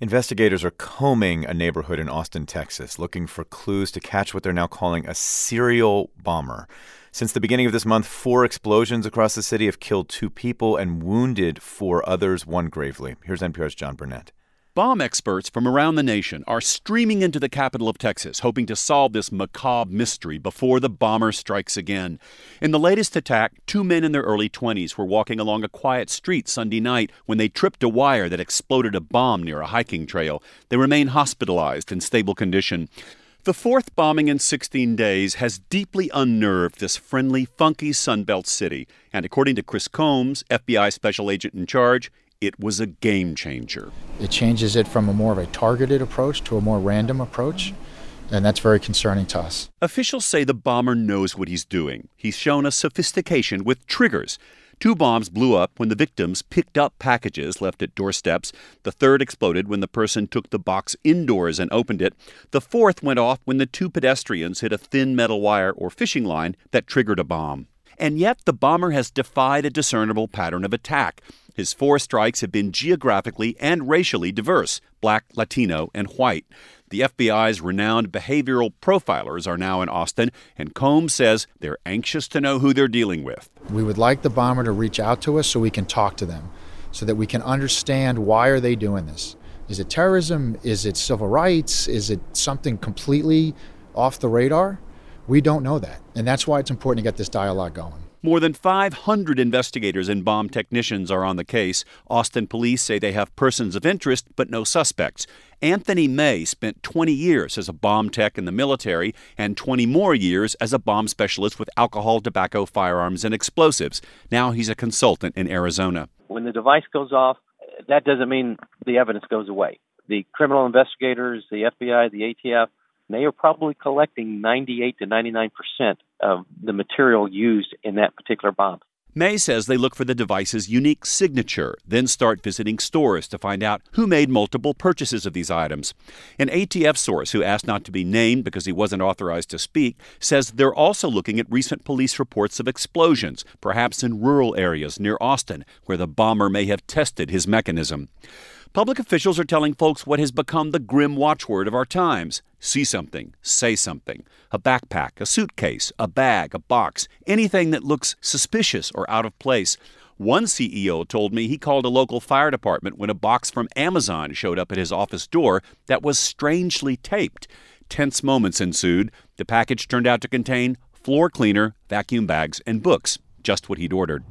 Investigators are combing a neighborhood in Austin, Texas, looking for clues to catch what they're now calling a serial bomber. Since the beginning of this month, 4 explosions across the city have killed 2 people and wounded 4 others, one gravely. Here's NPR's John Burnett. Bomb experts from around the nation are streaming into the capital of Texas, hoping to solve this macabre mystery before the bomber strikes again. In the latest attack, 2 men in their early 20s were walking along a quiet street Sunday night when they tripped a wire that exploded a bomb near a hiking trail. They remain hospitalized in stable condition. The 4th bombing in 16 days has deeply unnerved this friendly, funky Sunbelt city. And according to Chris Combs, FBI special agent in charge, it was a game changer. It changes it from a more of a targeted approach to a more random approach, and that's very concerning to us. Officials say the bomber knows what he's doing. He's shown a sophistication with triggers. 2 bombs blew up when the victims picked up packages left at doorsteps. The 3rd exploded when the person took the box indoors and opened it. The 4th went off when the 2 pedestrians hit a thin metal wire or fishing line that triggered a bomb. And yet the bomber has defied a discernible pattern of attack. His 4 strikes have been geographically and racially diverse: Black, Latino, and white. The FBI's renowned behavioral profilers are now in Austin, and Combs says they're anxious to know who they're dealing with. We would like the bomber to reach out to us so we can talk to them, so that we can understand why are they doing this. Is it terrorism? Is it civil rights? Is it something completely off the radar? We don't know that, and that's why it's important to get this dialogue going. More than 500 investigators and bomb technicians are on the case. Austin police say they have persons of interest, but no suspects. Anthony May spent 20 years as a bomb tech in the military and 20 more years as a bomb specialist with alcohol, tobacco, firearms, and explosives. Now he's a consultant in Arizona. When the device goes off, that doesn't mean the evidence goes away. The criminal investigators, the FBI, the ATF, they are probably collecting 98 to 99% of the material used in that particular bomb. May says they look for the device's unique signature, then start visiting stores to find out who made multiple purchases of these items. An ATF source who asked not to be named because he wasn't authorized to speak says they're also looking at recent police reports of explosions, perhaps in rural areas near Austin, where the bomber may have tested his mechanism. Public officials are telling folks what has become the grim watchword of our times. See something, say something. A backpack, a suitcase, a bag, a box, anything that looks suspicious or out of place. One CEO told me he called a local fire department when a box from Amazon showed up at his office door that was strangely taped. Tense moments ensued. The package turned out to contain floor cleaner, vacuum bags, and books, just what he'd ordered.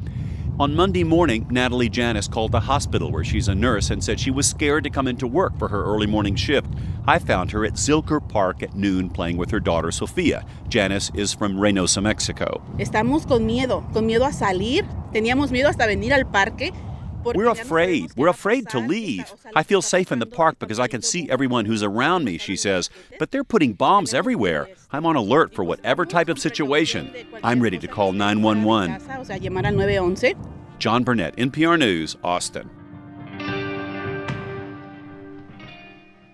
On Monday morning, Natalie Janis called the hospital where she's a nurse and said she was scared to come into work for her early morning shift. I found her at Zilker Park at noon playing with her daughter, Sofia. Janis is from Reynosa, Mexico. Estamos con miedo a salir. Teníamos miedo hasta venir al parque. We're afraid to leave. I feel safe in the park because I can see everyone who's around me, she says. But they're putting bombs everywhere. I'm on alert for whatever type of situation. I'm ready to call 911. John Burnett, NPR News, Austin.